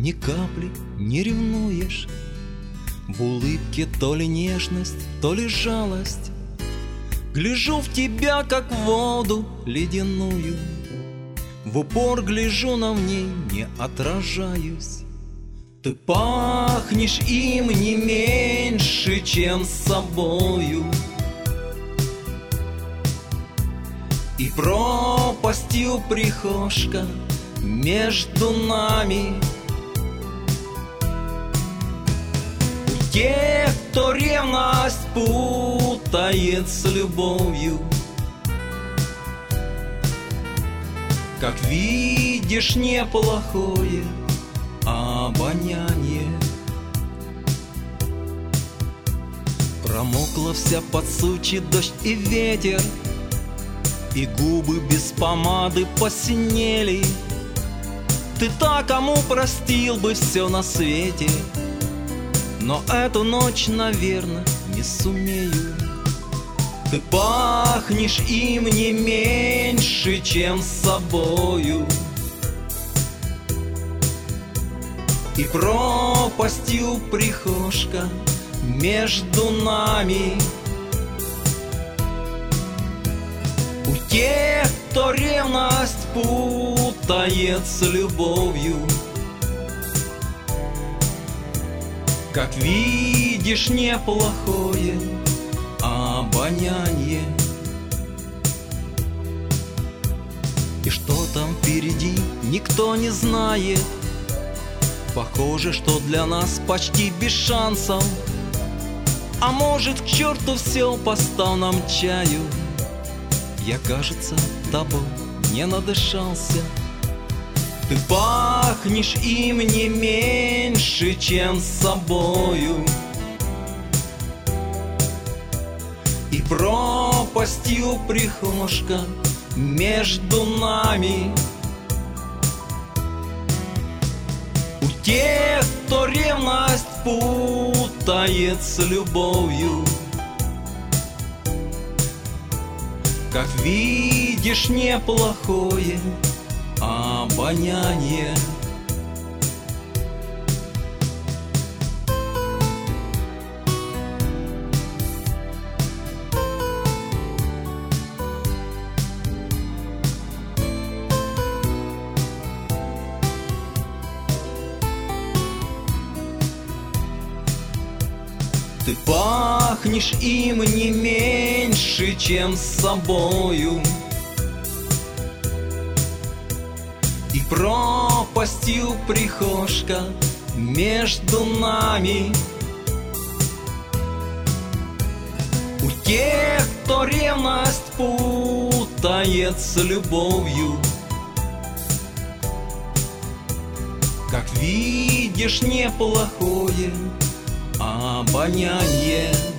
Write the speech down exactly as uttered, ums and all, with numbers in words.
ни капли не ревнуешь. В улыбке то ли нежность, то ли жалость. Гляжу в тебя, как в воду ледяную. В упор гляжу, но в ней не отражаюсь. Ты пахнешь им не меньше, чем собою. И пропастью прихожка между нами. У тех, кто ревность путает с любовью. Как видишь, неплохое обоняние. Промокла вся под сучий дождь и ветер, и губы без помады посинели. Ты так, кому простил бы все на свете, но эту ночь, наверное, не сумею. Ты пахнешь им не меньше, чем собою. И пропастью прихожка между нами. У тех, кто ревность путает с любовью. Как видишь, неплохое обоняние. И что там впереди, никто не знает. Похоже, что для нас почти без шансов. А может, к черту все по станам чаю. Я, кажется, тобой не надышался. Ты пахнешь им не меньше, чем собою. И пропастью прихожка между нами. У тех, кто ревность путает с любовью. Как видишь, неплохое обоняние. Ты пахнешь им не меньше, чем собою. И пропастью прихожка между нами. У тех, кто ревность путает с любовью. Как видишь, неплохое обоняние.